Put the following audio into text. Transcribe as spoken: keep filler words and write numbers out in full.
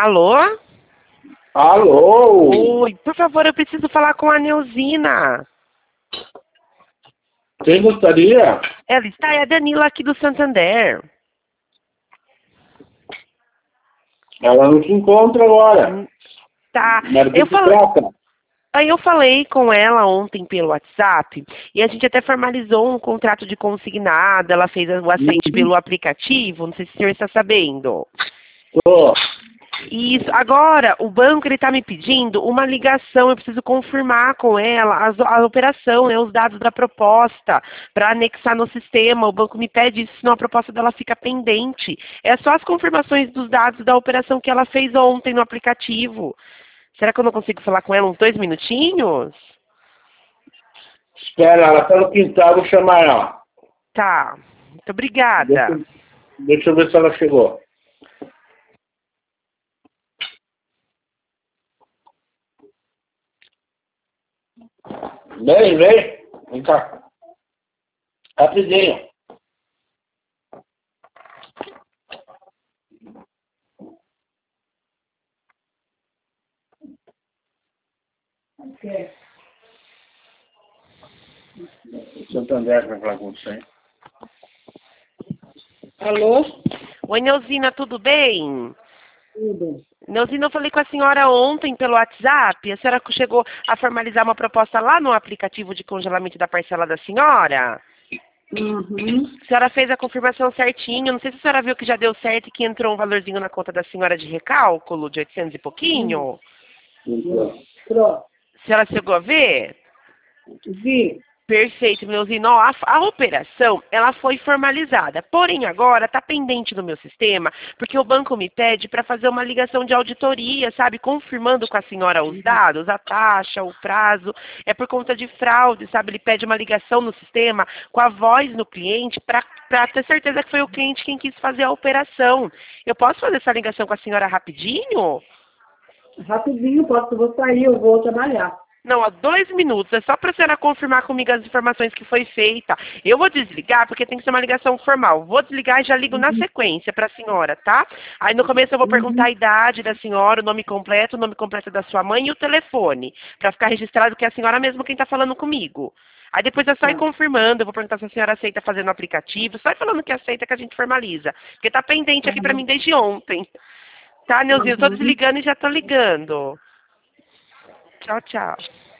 Alô? Alô? Oi, por favor, eu preciso falar com a Neuzina. Quem gostaria? Ela está, é a Danila aqui do Santander. Ela não se encontra agora. Tá, Mas eu do que falei... trata? Aí eu falei com ela ontem pelo WhatsApp e a gente até formalizou um contrato de consignado, ela fez o aceite pelo aplicativo, não sei se o senhor está sabendo. Tô. Isso. Agora, o banco ele está me pedindo uma ligação, eu preciso confirmar com ela as, a operação, né, os dados da proposta, para anexar no sistema. O banco me pede isso, senão a proposta dela fica pendente. É só as confirmações dos dados da operação que ela fez ontem no aplicativo. Será que eu não consigo falar com ela uns dois minutinhos? Espera, ela tá no quintal, vou chamar ela. Tá. Muito obrigada. Deixa, deixa eu ver se ela chegou. Vem, vem. Vem cá. Rapidinho. Ok. Santander vai falar com você. Alô? Oi, Neuzina, tudo bem? Tudo. Neuzina, eu falei com a senhora ontem pelo WhatsApp. A senhora chegou a formalizar uma proposta lá no aplicativo de congelamento da parcela da senhora? Uhum. A senhora fez a confirmação certinho. Não sei se a senhora viu que já deu certo e que entrou um valorzinho na conta da senhora de recálculo, de oitocentos e pouquinho. Pronto. A senhora chegou a ver? Vi. Perfeito, Neuzina. Ó, A, a operação, ela foi formalizada. Porém, agora está pendente no meu sistema, porque o banco me pede para fazer uma ligação de auditoria, sabe? Confirmando com a senhora os dados, a taxa, o prazo. É por conta de fraude, sabe? Ele pede uma ligação no sistema com a voz no cliente para para ter certeza que foi o cliente quem quis fazer a operação. Eu posso fazer essa ligação com a senhora rapidinho? Rapidinho, posso, vou sair, eu vou trabalhar. Não, há dois minutos. É só para a senhora confirmar comigo as informações que foi feita. Eu vou desligar, porque tem que ser uma ligação formal. Vou desligar e já ligo na sequência para a senhora, tá? Aí no começo eu vou perguntar Uhum. a idade da senhora, o nome completo, o nome completo da sua mãe e o telefone, para ficar registrado que é a senhora mesmo quem está falando comigo. Aí depois é só ir Tá. confirmando, eu vou perguntar se a senhora aceita fazer no aplicativo, só ir falando que aceita que a gente formaliza. Porque tá pendente aqui para Uhum. mim desde ontem. Tá, Neuzinho? Eu tô Uhum. desligando e já tô ligando. Tchau, tchau.